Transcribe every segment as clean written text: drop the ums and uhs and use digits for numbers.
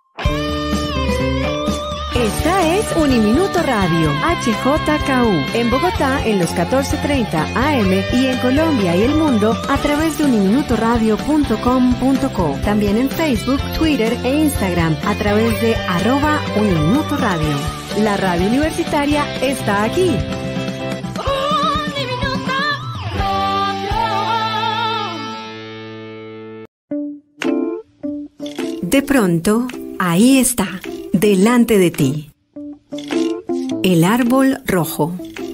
Esta es Uniminuto Radio, HJKU, en Bogotá en los 14:30 AM y en Colombia y el mundo a través de uniminutoradio.com.co. También en Facebook, Twitter e Instagram a través de @Uniminuto Radio. La radio universitaria está aquí. De pronto, ahí está, delante de ti. El árbol rojo.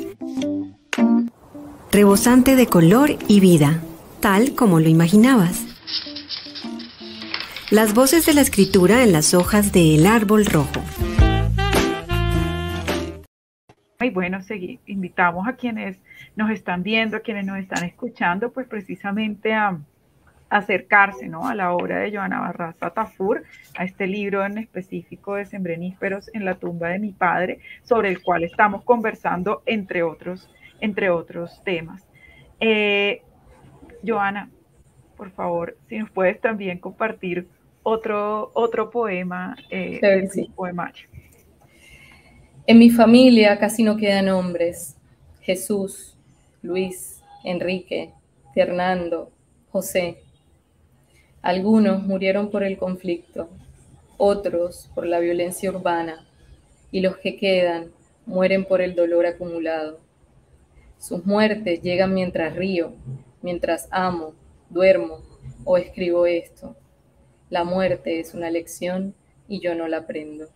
Rebosante de color y vida, tal como lo imaginabas. Las voces de la escritura en las hojas de El árbol rojo. Y bueno, invitamos a quienes nos están viendo, a quienes nos están escuchando, pues precisamente a acercarse, ¿no?, a la obra de Joana Barraza Tafur, a este libro en específico de Sembreníferos en la tumba de mi padre, sobre el cual estamos conversando entre otros temas. Joana, por favor, si nos puedes también compartir otro poema de tu poemario. En mi familia casi no quedan hombres. Jesús, Luis, Enrique, Fernando, José. Algunos murieron por el conflicto, otros por la violencia urbana, y los que quedan mueren por el dolor acumulado. Sus muertes llegan mientras río, mientras amo, duermo o escribo esto. La muerte es una lección y yo no la aprendo.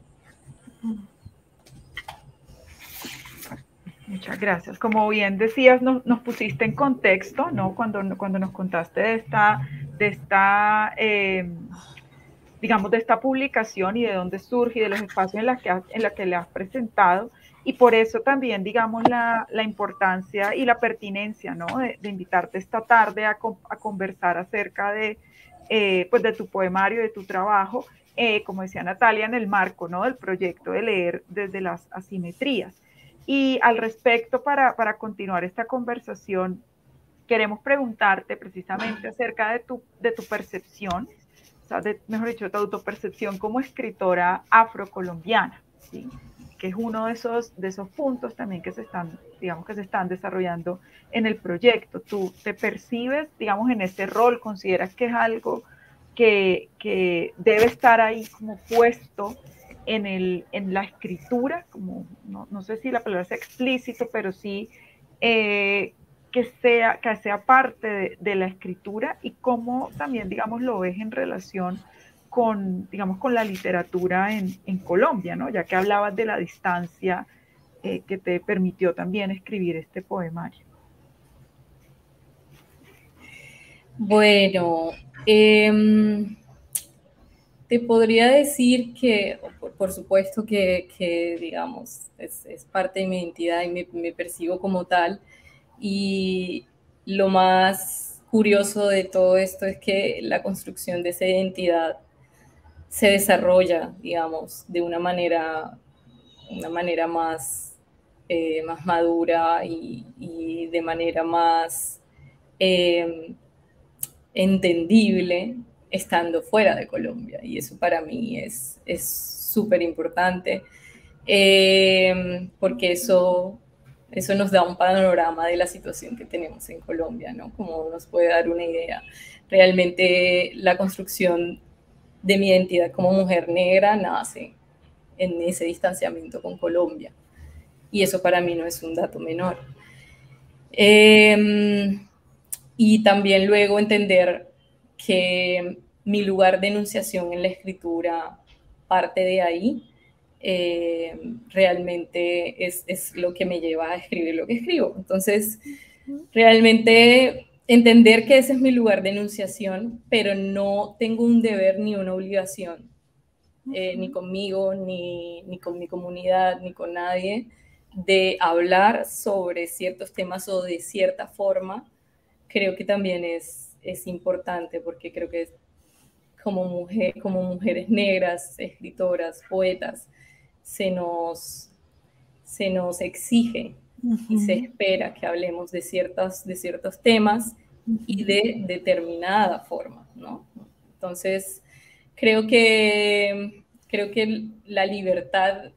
Muchas gracias. Como bien decías, nos pusiste en contexto, ¿no? Cuando nos contaste de esta publicación y de dónde surge y de los espacios en los que le has presentado. Y por eso también, digamos, la importancia y la pertinencia, ¿no?, de invitarte esta tarde a conversar acerca de tu poemario, de tu trabajo, como decía Natalia, en el marco, ¿no?, del proyecto de leer desde las asimetrías. Y al respecto, para continuar esta conversación, queremos preguntarte precisamente acerca de tu percepción, o sea, mejor dicho, de tu autopercepción como escritora afrocolombiana, ¿sí?, que es uno de esos puntos también que se están desarrollando en el proyecto. ¿Tú te percibes, digamos, en ese rol? ¿Consideras que es algo que debe estar ahí como puesto en la escritura, como no sé si la palabra sea explícito, pero sí que sea parte de la escritura, y cómo también, digamos, lo ves en relación con la literatura en Colombia, ¿no?, ya que hablabas de la distancia que te permitió también escribir este poemario? Bueno, te podría decir que, por supuesto que digamos, es parte de mi identidad y me percibo como tal. Y lo más curioso de todo esto es que la construcción de esa identidad se desarrolla, digamos, de una manera más madura y de manera más entendible estando fuera de Colombia, y eso para mí es súper importante, porque eso nos da un panorama de la situación que tenemos en Colombia, ¿no? Como nos puede dar una idea. Realmente la construcción de mi identidad como mujer negra nace en ese distanciamiento con Colombia, y eso para mí no es un dato menor. Y también luego entender que mi lugar de enunciación en la escritura parte de ahí, realmente es lo que me lleva a escribir lo que escribo. Entonces, realmente entender que ese es mi lugar de enunciación, pero no tengo un deber ni una obligación, ni conmigo, ni con mi comunidad, ni con nadie, de hablar sobre ciertos temas o de cierta forma. Creo que también es importante, porque creo que como mujeres negras, escritoras, poetas, se nos exige y se espera que hablemos de ciertos temas y de determinada forma, ¿no? Entonces, creo que la libertad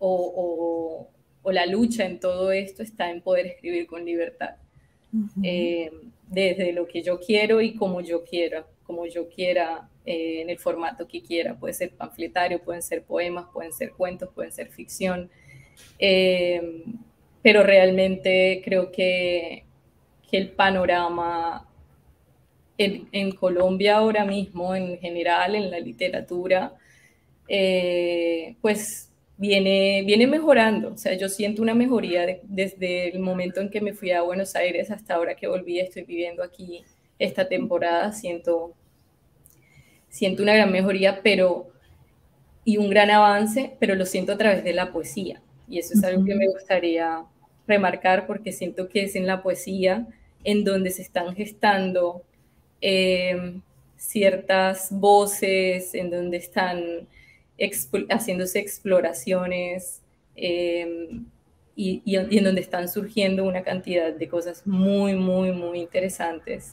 o la lucha en todo esto está en poder escribir con libertad. Desde lo que yo quiero y como yo quiera, en el formato que quiera. Puede ser panfletario, pueden ser poemas, pueden ser cuentos, pueden ser ficción. Pero realmente creo que el panorama en Colombia ahora mismo, en general, en la literatura, pues viene mejorando. O sea, yo siento una mejoría desde el momento en que me fui a Buenos Aires hasta ahora que volví, estoy viviendo aquí esta temporada, siento una gran mejoría, y un gran avance, pero lo siento a través de la poesía. Y eso es algo que me gustaría remarcar, porque siento que es en la poesía en donde se están gestando ciertas voces, en donde están haciéndose exploraciones y en donde están surgiendo una cantidad de cosas muy, muy, muy interesantes.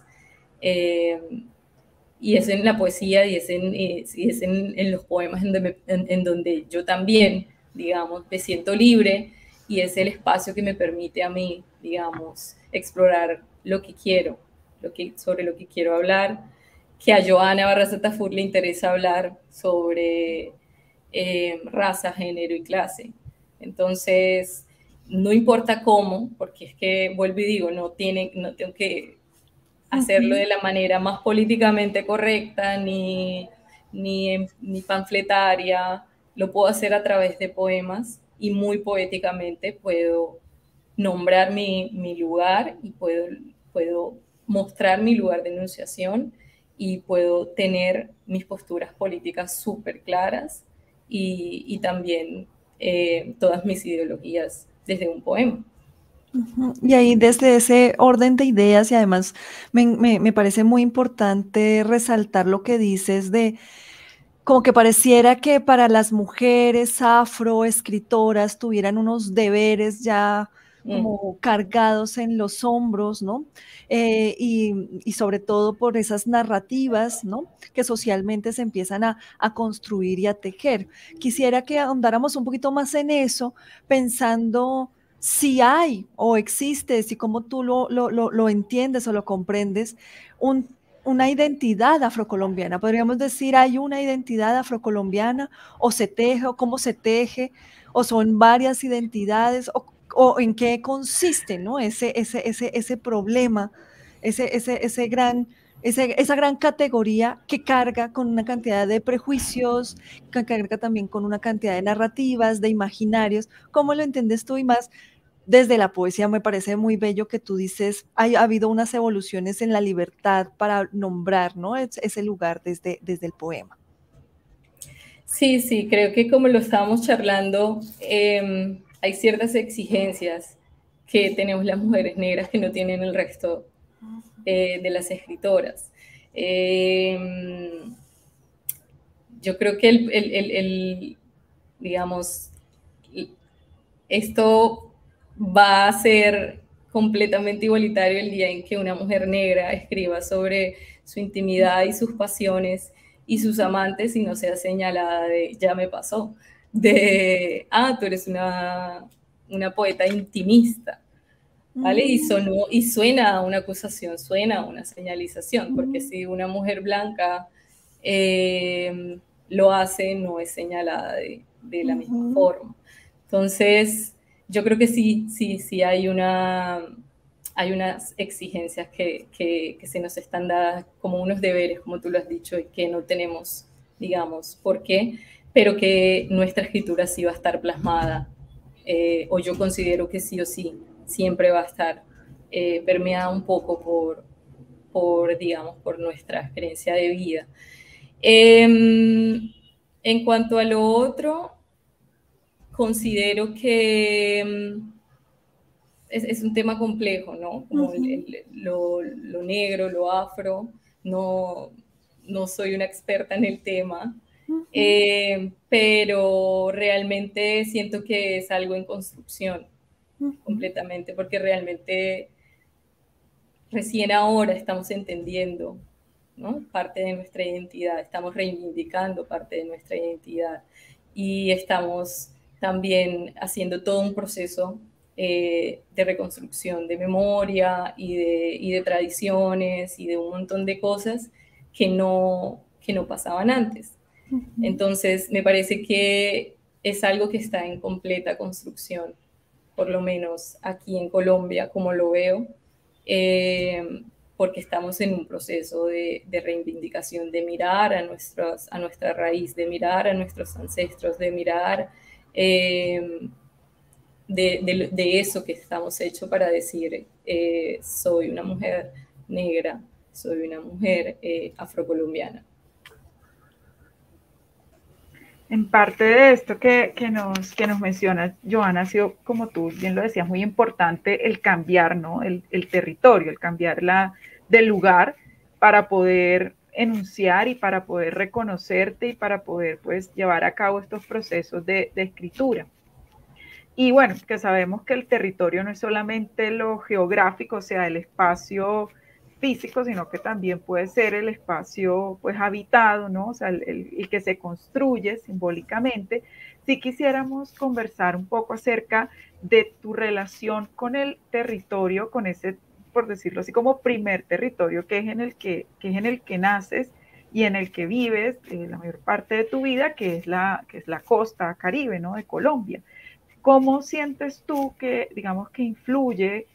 Y es en la poesía y es en los poemas en donde yo también, digamos, me siento libre, y es el espacio que me permite a mí, digamos, explorar lo que quiero, sobre lo que quiero hablar, que a Joana Barraza Tafur le interesa hablar sobre raza, género y clase. Entonces, no importa cómo, porque es que, vuelvo y digo, no tengo que hacerlo de la manera más políticamente correcta ni panfletaria, lo puedo hacer a través de poemas, y muy poéticamente puedo nombrar mi lugar y puedo mostrar mi lugar de enunciación, y puedo tener mis posturas políticas súper claras, y también todas mis ideologías desde un poema. Y ahí desde ese orden de ideas, y además me parece muy importante resaltar lo que dices de como que pareciera que para las mujeres afroescritoras tuvieran unos deberes ya como cargados en los hombros, ¿no? Y sobre todo por esas narrativas, ¿no? Que socialmente se empiezan a construir y a tejer. Quisiera que ahondáramos un poquito más en eso, pensando si hay o existe, si como tú lo entiendes o lo comprendes, una identidad afrocolombiana. Podríamos decir, hay una identidad afrocolombiana, o se teje, o cómo se teje, o son varias identidades, o en qué consiste, ¿no? Ese problema, esa gran categoría que carga con una cantidad de prejuicios, que carga también con una cantidad de narrativas, de imaginarios. ¿Cómo lo entiendes tú? Y más desde la poesía, me parece muy bello que tú dices, ha habido unas evoluciones en la libertad para nombrar, ¿no? Ese lugar desde el poema. Sí, creo que como lo estábamos charlando, hay ciertas exigencias que tenemos las mujeres negras que no tienen el resto de las escritoras. Yo creo que digamos, esto va a ser completamente igualitario el día en que una mujer negra escriba sobre su intimidad y sus pasiones y sus amantes, y no sea señalada de ya me pasó, de tú eres una poeta intimista, ¿vale? Y suena a una acusación, suena a una señalización, porque si una mujer blanca lo hace, no es señalada de la misma forma. Entonces, yo creo que sí hay unas exigencias que se nos están dadas como unos deberes, como tú lo has dicho, y que no tenemos, digamos, por qué, pero que nuestra escritura sí va a estar plasmada, o yo considero que sí o sí, siempre va a estar permeada un poco por nuestra experiencia de vida. En cuanto a lo otro, considero que es un tema complejo, ¿no? Como lo negro, lo afro, no soy una experta en el tema, pero realmente siento que es algo en construcción completamente, porque realmente recién ahora estamos entendiendo ¿no? Parte de nuestra identidad, estamos reivindicando parte de nuestra identidad y estamos también haciendo todo un proceso de reconstrucción de memoria y de tradiciones y de un montón de cosas que no pasaban antes. Entonces, me parece que es algo que está en completa construcción, por lo menos aquí en Colombia, como lo veo, porque estamos en un proceso de reivindicación, de mirar a nuestra raíz, de mirar a nuestros ancestros, de mirar de eso que estamos hechos para decir, soy una mujer negra, soy una mujer afrocolombiana. En parte de esto que nos mencionas, Johanna, ha sido, como tú bien lo decías, muy importante el cambiar, ¿no? El territorio, el cambiar del lugar para poder enunciar y para poder reconocerte y para poder, pues, llevar a cabo estos procesos de escritura. Y bueno, que sabemos que el territorio no es solamente lo geográfico, o sea, el espacio físico, sino que también puede ser el espacio, pues, habitado, ¿no? O sea, el que se construye simbólicamente. Si quisiéramos conversar un poco acerca de tu relación con el territorio, con ese, por decirlo así, como primer territorio que es en el que naces y en el que vives la mayor parte de tu vida, que es la costa caribe, ¿no? De Colombia. ¿Cómo sientes tú que, digamos, que influye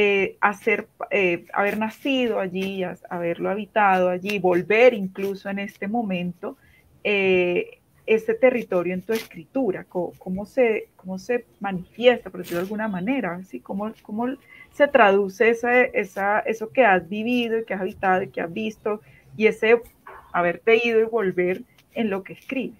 haber nacido allí, haberlo habitado allí, volver incluso en este momento, ese territorio en tu escritura? ¿Cómo se manifiesta, por decirlo de alguna manera? ¿Sí? ¿Cómo se traduce eso que has vivido y que has habitado y que has visto y ese haberte ido y volver en lo que escribes?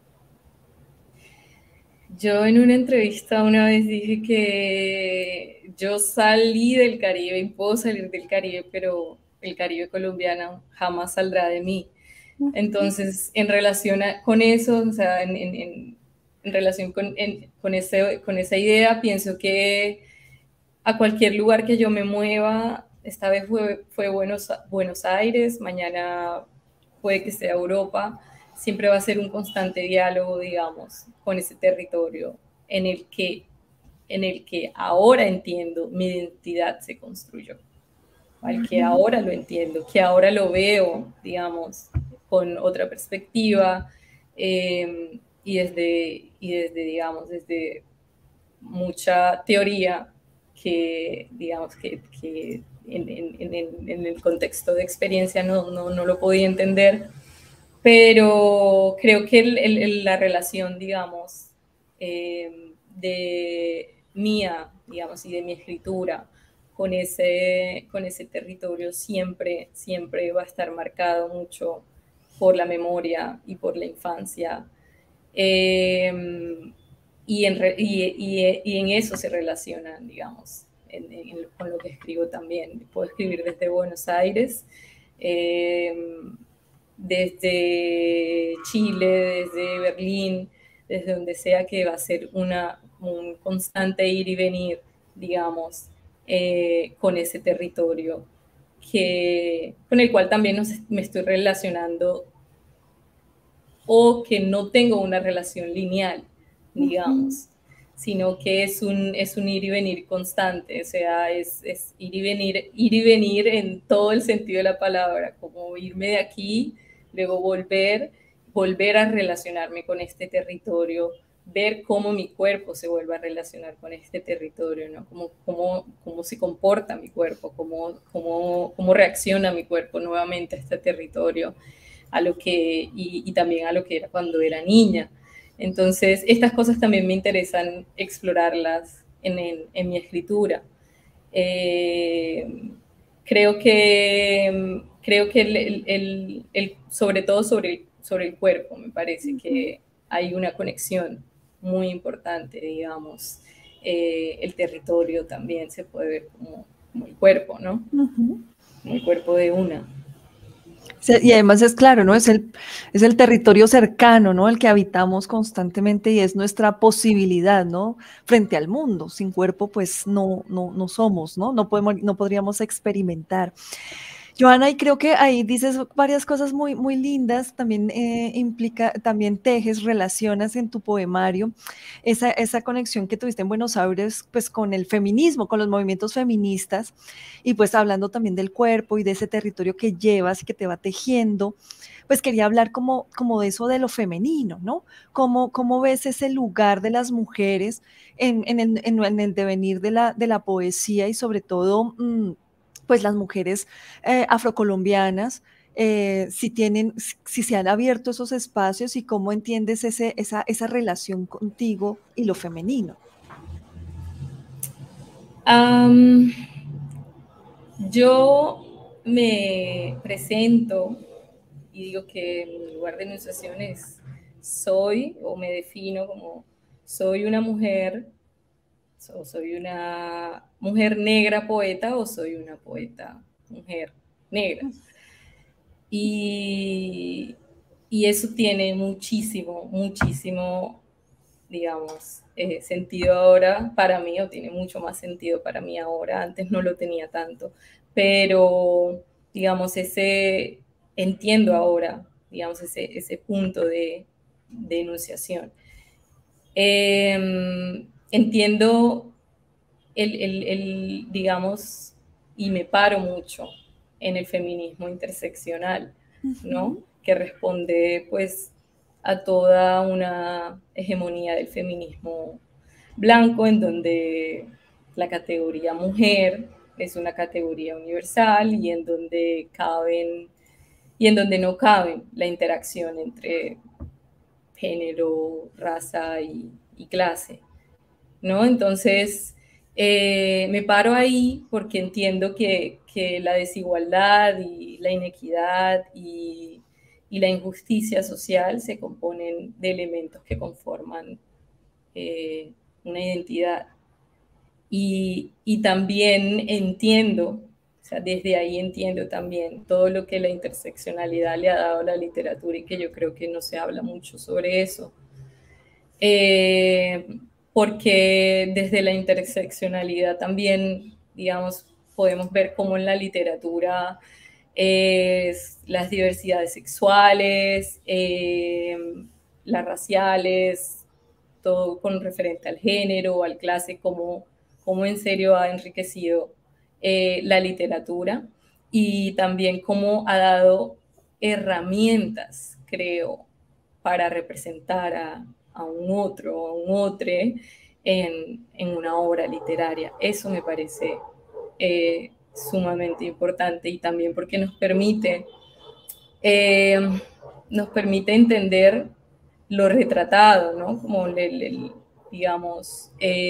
Yo en una entrevista una vez dije que yo salí del Caribe y puedo salir del Caribe, pero el Caribe colombiano jamás saldrá de mí. Entonces, en relación con eso, o sea, en relación con esa idea, pienso que a cualquier lugar que yo me mueva, esta vez fue Buenos Aires, mañana puede que sea Europa, siempre va a ser un constante diálogo, digamos, con ese territorio en el que ahora entiendo mi identidad se construyó, al que ahora lo entiendo, que ahora lo veo, digamos, con otra perspectiva y desde, digamos, desde mucha teoría que, digamos, que en el contexto de experiencia no lo podía entender, pero creo que la relación, digamos, de mía, digamos, y de mi escritura con ese territorio siempre va a estar marcado mucho por la memoria y por la infancia. Y en eso se relacionan, digamos, con lo que escribo también. Puedo escribir desde Buenos Aires, desde Chile, desde Berlín, desde donde sea, que va a ser un constante ir y venir, digamos, con ese territorio con el cual también me estoy relacionando, o que no tengo una relación lineal, digamos, sino que es un ir y venir constante, o sea, es ir y venir en todo el sentido de la palabra, como irme de aquí, luego volver a relacionarme con este territorio, ver cómo mi cuerpo se vuelve a relacionar con este territorio, ¿no? Cómo se comporta mi cuerpo, cómo reacciona mi cuerpo nuevamente a este territorio, y también a lo que era cuando era niña. Entonces, estas cosas también me interesan explorarlas en mi escritura. Creo que sobre todo sobre el cuerpo, me parece que hay una conexión muy importante, digamos. El territorio también se puede ver como el cuerpo, ¿no? Como el cuerpo de una. Y además es claro, ¿no? Es el territorio cercano, ¿no? El que habitamos constantemente y es nuestra posibilidad, ¿no? Frente al mundo. Sin cuerpo, pues no somos, ¿no? No podríamos experimentar. Joana, y creo que ahí dices varias cosas muy, muy lindas, también implica, también tejes, relacionas en tu poemario, esa conexión que tuviste en Buenos Aires, pues con el feminismo, con los movimientos feministas, y pues hablando también del cuerpo y de ese territorio que llevas y que te va tejiendo, pues quería hablar como de eso de lo femenino, ¿no? ¿Cómo ves ese lugar de las mujeres en el devenir de la poesía y sobre todo... pues las mujeres afrocolombianas, si se han abierto esos espacios y cómo entiendes esa relación contigo y lo femenino. Yo me presento y digo que mi lugar de enunciación es soy, o me defino como soy una mujer, o soy una mujer negra poeta, o soy una poeta mujer negra. Y, y eso tiene muchísimo, muchísimo, digamos, sentido ahora para mí, o tiene mucho más sentido para mí ahora. Antes no lo tenía tanto, pero, digamos, entiendo ahora, digamos, ese punto de enunciación. Entiendo digamos, y me paro mucho en el feminismo interseccional, ¿no? Que responde, pues, a toda una hegemonía del feminismo blanco, en donde la categoría mujer es una categoría universal y en donde no caben la interacción entre género, raza y clase, ¿no? Entonces, me paro ahí porque entiendo que la desigualdad y la inequidad y la injusticia social se componen de elementos que conforman una identidad. Y también entiendo, o sea, desde ahí entiendo también todo lo que la interseccionalidad le ha dado a la literatura y que yo creo que no se habla mucho sobre eso. Porque desde la interseccionalidad también, digamos, podemos ver cómo en la literatura las diversidades sexuales, las raciales, todo con referente al género, al clase, cómo en serio ha enriquecido la literatura y también cómo ha dado herramientas, creo, para representar a un otro, a un otro en una obra literaria. Eso me parece sumamente importante y también porque eh, nos permite entender lo retratado, ¿no? Como digamos,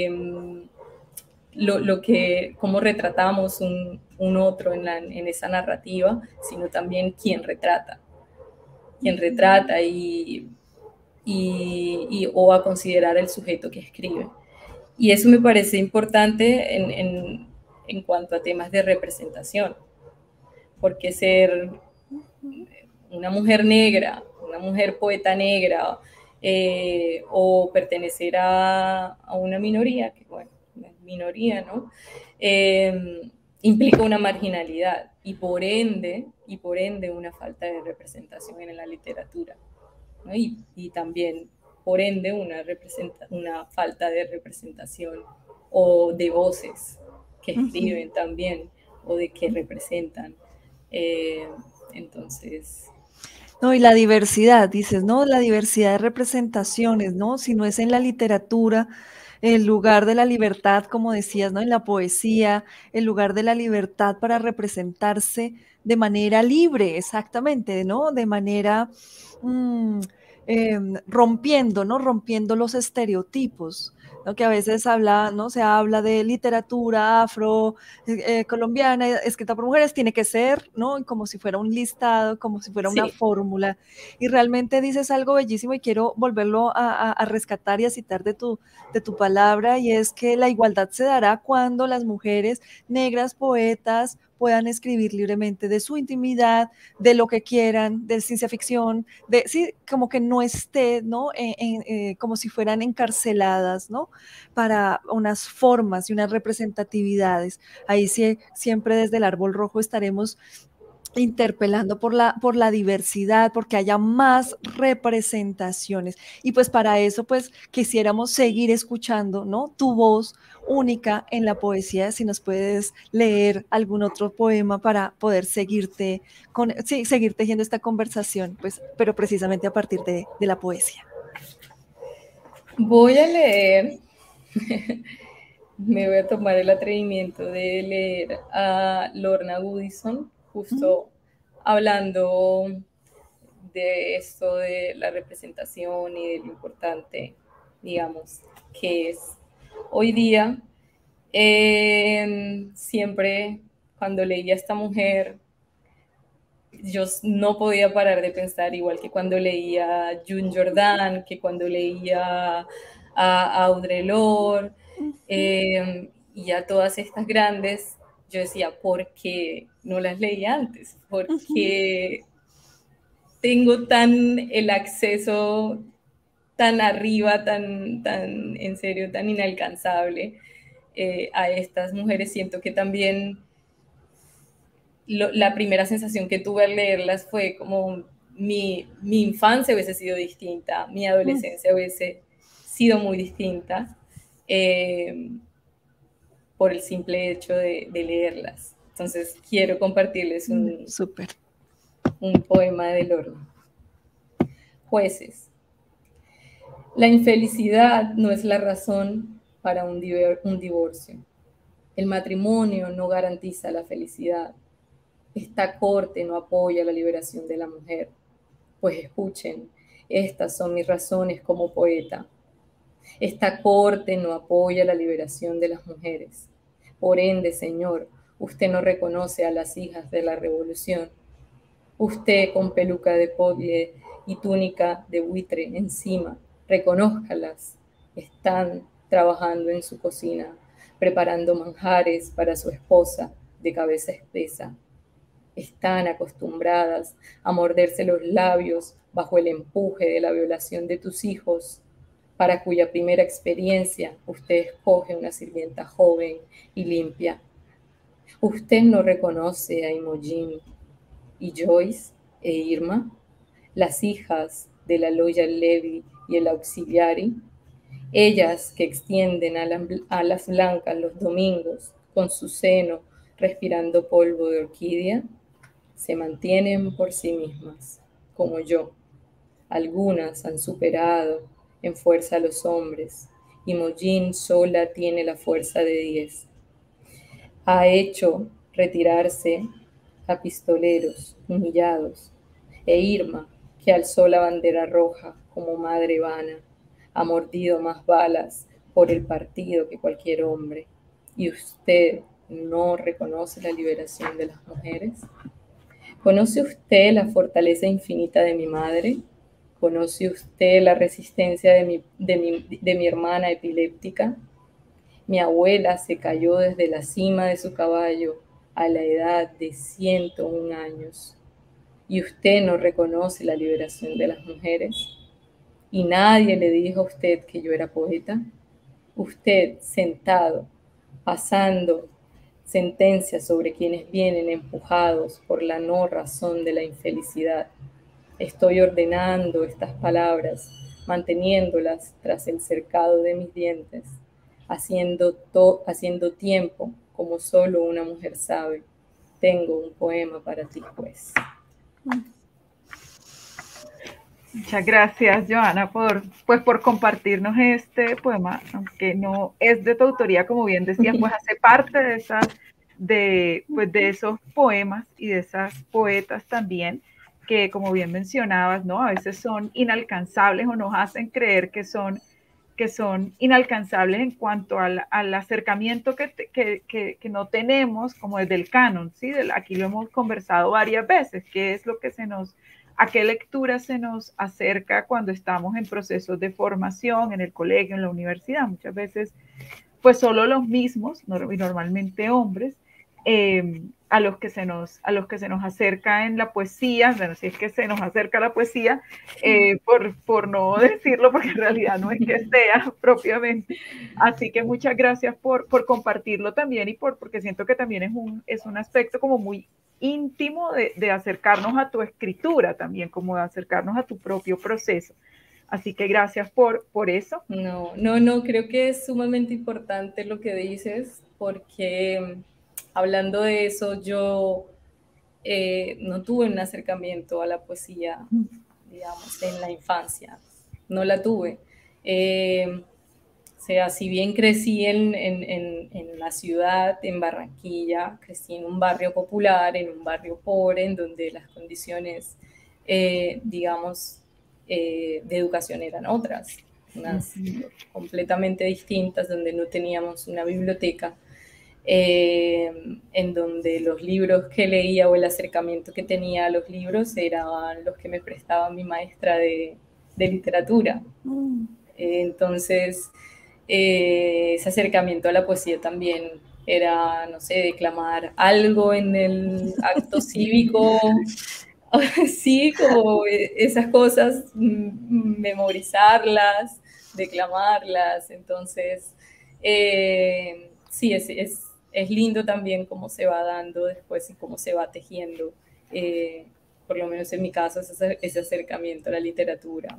cómo retratamos un otro en esa narrativa, sino también quién retrata o a considerar el sujeto que escribe. Y eso me parece importante en cuanto a temas de representación, porque ser una mujer negra, una mujer poeta negra, o pertenecer a una minoría, que bueno, una minoría, ¿no? Implica una marginalidad y por ende una falta de representación en la literatura, ¿no? Y también por ende una falta de representación o de voces que escriben también o de que representan. Entonces... No, y la diversidad, dices, ¿no? La diversidad de representaciones, ¿no? Si no es en la literatura, el lugar de la libertad, como decías, ¿no? En la poesía, el lugar de la libertad para representarse de manera libre, exactamente, ¿no? De manera rompiendo, ¿no? Rompiendo los estereotipos, ¿no? Que a veces ¿no? Se habla de literatura afro colombiana escrita por mujeres, tiene que ser, ¿no? Como si fuera un listado, como si fuera una fórmula. Y realmente dices algo bellísimo y quiero volverlo a rescatar y a citar de tu palabra, y es que la igualdad se dará cuando las mujeres negras poetas puedan escribir libremente de su intimidad, de lo que quieran, de ciencia ficción, sí, como que no esté, ¿no? Como si fueran encarceladas, ¿no? Para unas formas y unas representatividades. Ahí sí, siempre desde el árbol rojo estaremos interpelando por la diversidad, porque haya más representaciones. Y pues para eso, pues quisiéramos seguir escuchando, ¿no? Tu voz única en la poesía, si nos puedes leer algún otro poema para poder seguirte, sí, seguir tejiendo esta conversación, pues, pero precisamente a partir de la poesía. Voy a leer, me voy a tomar el atrevimiento de leer a Lorna Goodison, justo hablando de esto de la representación y de lo importante, digamos, que es hoy día. Siempre cuando leía a esta mujer, yo no podía parar de pensar, igual que cuando leía a June Jordan, que cuando leía a Audre Lorde, y a todas estas grandes, yo decía, ¿por qué no las leí antes? ¿Por qué tengo tan el acceso tan arriba, tan en serio, tan inalcanzable a estas mujeres? Siento que también la primera sensación que tuve al leerlas fue como mi infancia hubiese sido distinta, mi adolescencia hubiese sido muy distinta por el simple hecho de leerlas. Entonces quiero compartirles un poema de Lorna. Jueces. La infelicidad no es la razón para un divorcio. El matrimonio no garantiza la felicidad. Esta corte no apoya la liberación de la mujer. Pues escuchen, estas son mis razones como poeta. Esta corte no apoya la liberación de las mujeres. Por ende, señor, usted no reconoce a las hijas de la revolución. Usted con peluca de podle y túnica de buitre encima, reconózcalas. Están trabajando en su cocina, preparando manjares para su esposa de cabeza espesa. Están acostumbradas a morderse los labios bajo el empuje de la violación de tus hijos, para cuya primera experiencia usted escoge una sirvienta joven y limpia. Usted no reconoce a Imogen y Joyce e Irma, las hijas de la Loyal Levy y el Auxiliary, ellas que extienden alas blancas los domingos con su seno respirando polvo de orquídea, se mantienen por sí mismas, como yo. Algunas han superado en fuerza a los hombres. Imogen sola tiene la fuerza de 10. Ha hecho retirarse a pistoleros humillados. E Irma, que alzó la bandera roja como madre vana, ha mordido más balas por el partido que cualquier hombre. ¿Y usted no reconoce la liberación de las mujeres? ¿Conoce usted la fortaleza infinita de mi madre? ¿Conoce usted la resistencia de mi hermana epiléptica? Mi abuela se cayó desde la cima de su caballo a la edad de 101 años. ¿Y usted no reconoce la liberación de las mujeres? ¿Y nadie le dijo a usted que yo era poeta? Usted, sentado, pasando sentencias sobre quienes vienen empujados por la no razón de la infelicidad. Estoy ordenando estas palabras, manteniéndolas tras el cercado de mis dientes, haciendo tiempo como solo una mujer sabe. Tengo un poema para ti, pues. Muchas gracias, Joana, por compartirnos este poema, aunque no es de tu autoría, como bien decías, pues hace parte de esos poemas y de esas poetas también, que como bien mencionabas, ¿no? A veces son inalcanzables o nos hacen creer que son inalcanzables en cuanto al acercamiento que no tenemos como desde el canon, ¿sí? Aquí lo hemos conversado varias veces, qué es lo que a qué lectura se nos acerca cuando estamos en procesos de formación, en el colegio, en la universidad. Muchas veces, pues solo los mismos, y normalmente hombres, a los que se nos acerca en la poesía, bueno, si es que se nos acerca la poesía, por no decirlo, porque en realidad no es que sea propiamente. Así que muchas gracias por compartirlo también, y porque siento que también es un aspecto como muy íntimo de acercarnos a tu escritura también, como de acercarnos a tu propio proceso. Así que gracias por eso. No, creo que es sumamente importante lo que dices, porque hablando de eso, yo no tuve un acercamiento a la poesía, digamos, en la infancia, no la tuve. O sea, si bien crecí en la ciudad, en Barranquilla, crecí en un barrio popular, en un barrio pobre, en donde las condiciones, digamos, de educación eran otras, unas completamente distintas, donde no teníamos una biblioteca, en donde los libros que leía o el acercamiento que tenía a los libros eran los que me prestaba mi maestra de literatura. Entonces, ese acercamiento a la poesía también era, no sé, declamar algo en el acto cívico, sí, como esas cosas, memorizarlas, declamarlas. Entonces, sí, es lindo también cómo se va dando después y cómo se va tejiendo, por lo menos en mi caso, ese acercamiento a la literatura.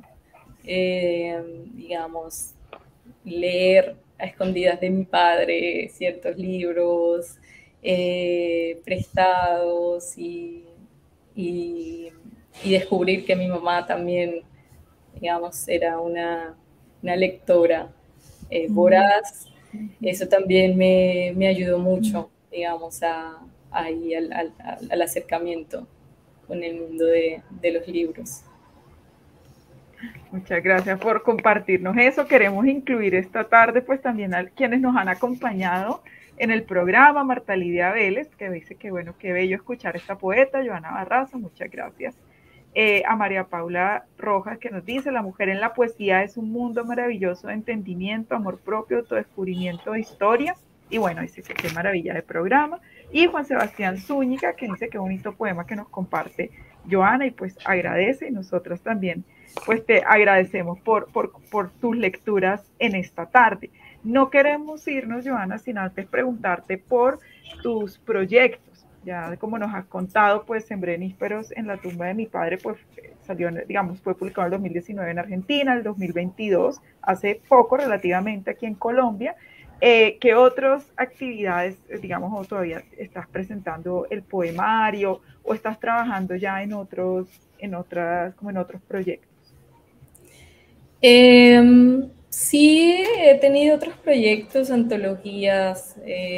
Digamos, leer a escondidas de mi padre ciertos libros prestados y descubrir que mi mamá también, digamos, era una lectora voraz. Eso también me ayudó mucho, digamos, ahí al acercamiento con el mundo de los libros. Muchas gracias por compartirnos eso. Queremos incluir esta tarde pues también a quienes nos han acompañado en el programa: Marta Lidia Vélez, que dice que bueno, qué bello escuchar a esta poeta, Joana Barraza, muchas gracias. A María Paula Rojas, que nos dice: la mujer en la poesía es un mundo maravilloso de entendimiento, amor propio, autodescubrimiento de historia. Y bueno, dice que qué maravilla de programa. Y Juan Sebastián Zúñiga, que dice qué bonito poema que nos comparte Joana, y pues agradece, y nosotros también pues te agradecemos por tus lecturas en esta tarde. No queremos irnos, Joana, sin antes preguntarte por tus proyectos. Ya como nos has contado, pues Sembré nísperos en la tumba de mi padre, pues salió, digamos, fue publicado en el 2019 en Argentina, el 2022, hace poco relativamente aquí en Colombia. ¿Qué otras actividades, digamos, o todavía estás presentando el poemario, o estás trabajando ya en otros proyectos? Sí, he tenido otros proyectos, antologías.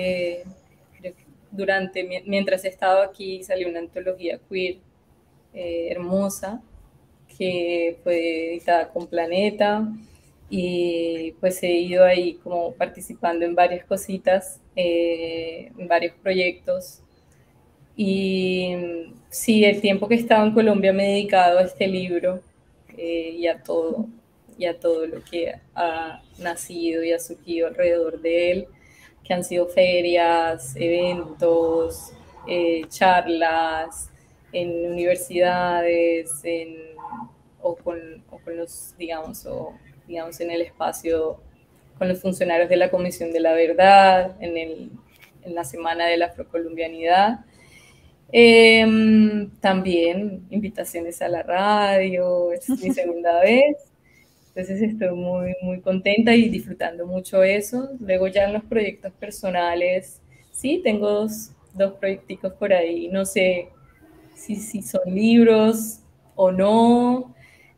Mientras he estado aquí salió una antología queer hermosa que fue editada con Planeta, y pues he ido ahí como participando en varias cositas, en varios proyectos. Y sí, el tiempo que he estado en Colombia me he dedicado a este libro y a todo lo que ha nacido y ha surgido alrededor de él, que han sido ferias, eventos, charlas en universidades, o con los, digamos, en el espacio, con los funcionarios de la Comisión de la Verdad, en la Semana de la Afrocolombianidad. También invitaciones a la radio, es mi segunda vez. Entonces estoy muy, muy contenta y disfrutando mucho eso. Luego ya en los proyectos personales, sí, tengo dos proyecticos por ahí. No sé si son libros o no,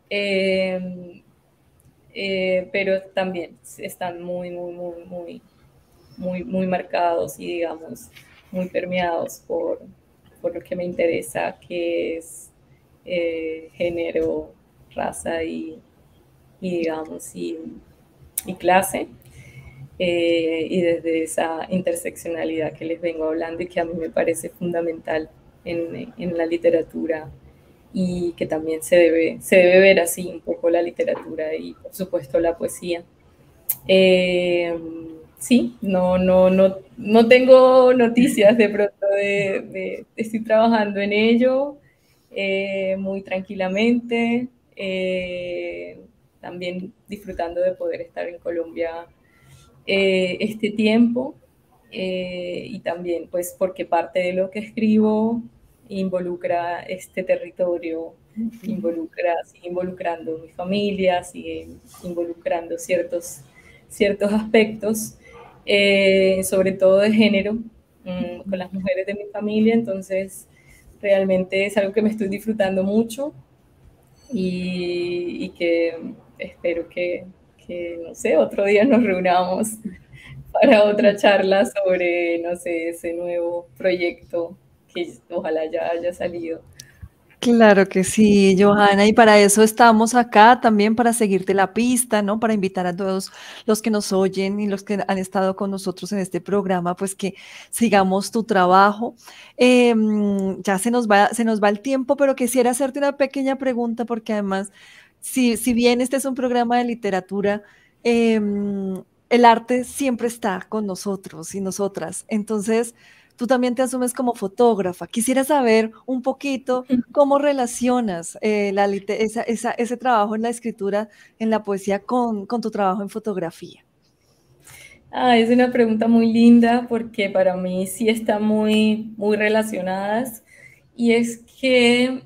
pero también están muy, muy, muy, muy, muy, muy marcados y, digamos, muy permeados por lo que me interesa, que es género, raza y digamos, y clase, y desde esa interseccionalidad que les vengo hablando y que a mí me parece fundamental en la literatura, y que también se debe ver así un poco la literatura y, por supuesto, la poesía. sí, no tengo noticias de pronto estoy trabajando en ello muy tranquilamente, también disfrutando de poder estar en Colombia este tiempo y también pues porque parte de lo que escribo involucra este territorio, sigue involucrando mi familia, sigue involucrando ciertos aspectos, sobre todo de género, con las mujeres de mi familia, entonces realmente es algo que me estoy disfrutando mucho y que espero que, no sé, otro día nos reunamos para otra charla sobre, no sé, ese nuevo proyecto que ojalá ya haya salido. Claro que sí, Johanna, y para eso estamos acá también, para seguirte la pista, ¿no? Para invitar a todos los que nos oyen y los que han estado con nosotros en este programa, pues que sigamos tu trabajo. Ya se nos va el tiempo, pero quisiera hacerte una pequeña pregunta, porque además, si bien este es un programa de literatura, el arte siempre está con nosotros y nosotras. Entonces, tú también te asumes como fotógrafa. Quisiera saber un poquito cómo relacionas ese trabajo en la escritura, en la poesía, con tu trabajo en fotografía. Es una pregunta muy linda porque para mí sí están muy relacionadas y es que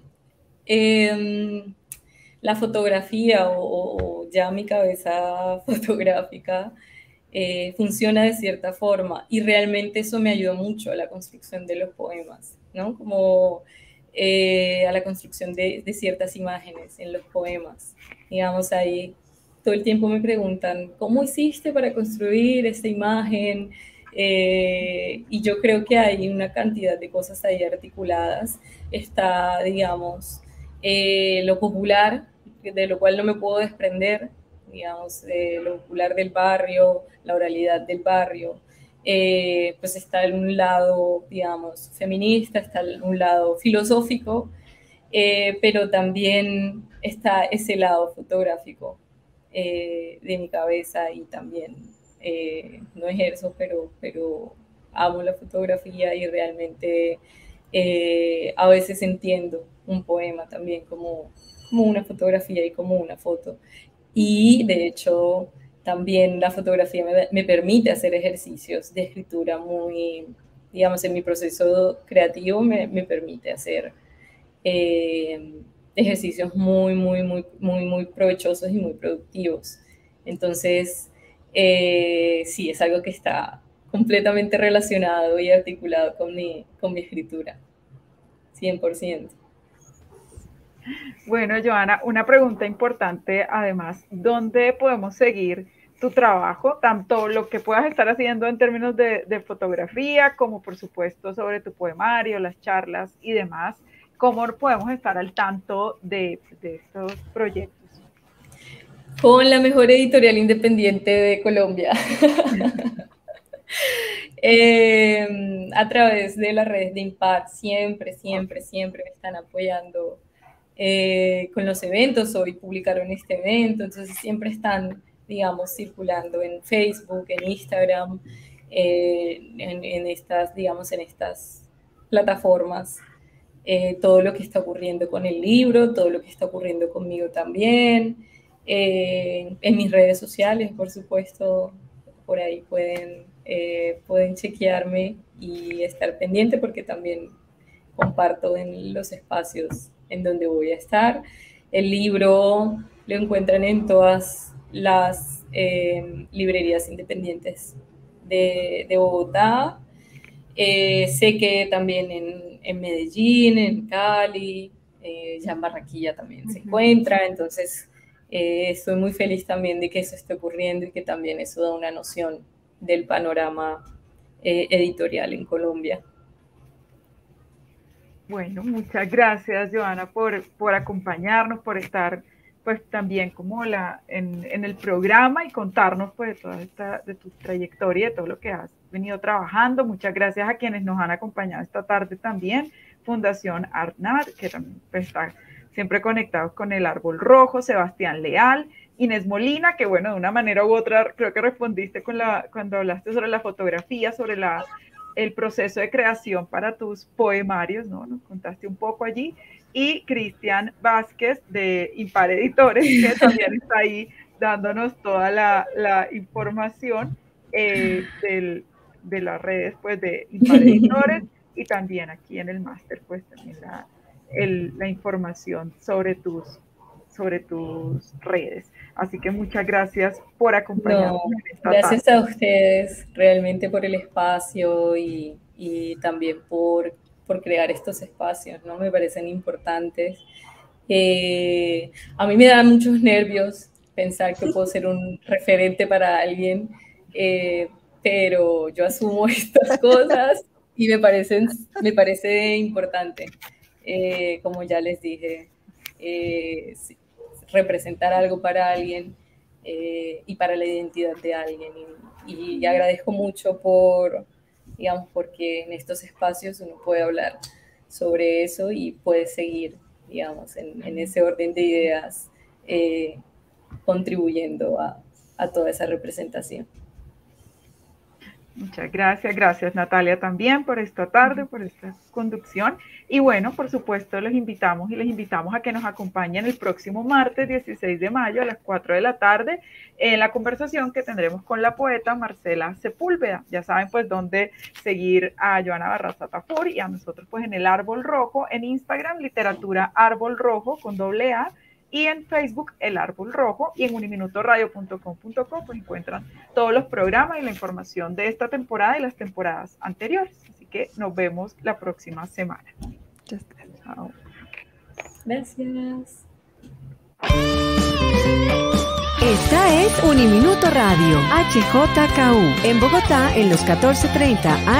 la fotografía o ya mi cabeza fotográfica funciona de cierta forma y realmente eso me ayudó mucho a la construcción de los poemas, ¿no? Como a la construcción de ciertas imágenes en los poemas. Digamos, ahí todo el tiempo me preguntan, ¿cómo hiciste para construir esta imagen? Y yo creo que hay una cantidad de cosas ahí articuladas. Está, digamos, lo popular, de lo cual no me puedo desprender, digamos, lo popular del barrio, la oralidad del barrio. Pues está en un lado, digamos, feminista, está en un lado filosófico, pero también está ese lado fotográfico de mi cabeza y también no ejerzo, pero amo la fotografía y realmente a veces entiendo un poema también como una fotografía y como una foto. Y de hecho, también la fotografía me permite hacer ejercicios de escritura muy, digamos, en mi proceso creativo me permite hacer eh, ejercicios muy provechosos y muy productivos. Entonces, sí, es algo que está completamente relacionado y articulado con mi escritura, 100%. Bueno, Johanna, una pregunta importante además, ¿dónde podemos seguir tu trabajo? Tanto lo que puedas estar haciendo en términos de fotografía, como por supuesto sobre tu poemario, las charlas y demás. ¿Cómo podemos estar al tanto de estos proyectos? Con la mejor editorial independiente de Colombia. A través de las redes de Impact, siempre me están apoyando con los eventos. Hoy publicaron este evento, entonces siempre están, digamos, circulando en Facebook, en Instagram, en estas, digamos, en estas plataformas. Todo lo que está ocurriendo con el libro, todo lo que está ocurriendo conmigo también, en mis redes sociales, por supuesto, por ahí pueden chequearme y estar pendiente porque también comparto en los espacios en donde voy a estar. El libro lo encuentran en todas las librerías independientes de Bogotá. Sé que también en Medellín, en Cali, ya en Barranquilla también se encuentra, entonces estoy muy feliz también de que eso esté ocurriendo y que también eso da una noción del panorama editorial en Colombia. Bueno, muchas gracias, Johanna, por acompañarnos, por estar pues también como en el programa y contarnos pues de tu trayectoria, de todo lo que has venido trabajando. Muchas gracias a quienes nos han acompañado esta tarde también. Fundación ArtNat, que también pues, está siempre conectados con el árbol rojo, Sebastián Leal, Inés Molina, que bueno, de una manera u otra creo que respondiste cuando hablaste sobre la fotografía, sobre el proceso de creación para tus poemarios, ¿no? Nos contaste un poco allí. Y Cristian Vázquez de Impar Editores, que también está ahí dándonos toda la información de las redes pues, de Impar Editores y también aquí en el máster pues también la información sobre tus redes. Así que muchas gracias por acompañarnos. Gracias tarde. A ustedes realmente por el espacio y también por crear estos espacios, ¿no? Me parecen importantes. A mí me dan muchos nervios pensar que puedo ser un referente para alguien, pero yo asumo estas cosas y me parece importante, como ya les dije, representar algo para alguien y para la identidad de alguien. Y agradezco mucho porque en estos espacios uno puede hablar sobre eso y puede seguir, digamos, en ese orden de ideas, contribuyendo a toda esa representación. Muchas gracias Natalia también por esta tarde, por esta conducción. Y bueno, por supuesto, les invitamos a que nos acompañen el próximo martes 16 de mayo a las 4 de la tarde en la conversación que tendremos con la poeta Marcela Sepúlveda. Ya saben pues dónde seguir a Joana Barraza Tafur y a nosotros pues en el Árbol Rojo, en Instagram, Literatura Árbol Rojo con AA, y en Facebook El Árbol Rojo, y en uniminutoradio.com.co pues encuentran todos los programas y la información de esta temporada y las temporadas anteriores. Así que nos vemos la próxima semana. Chao. Gracias. Esta es Uniminuto Radio, HJKU, en Bogotá en los 14:30 AM.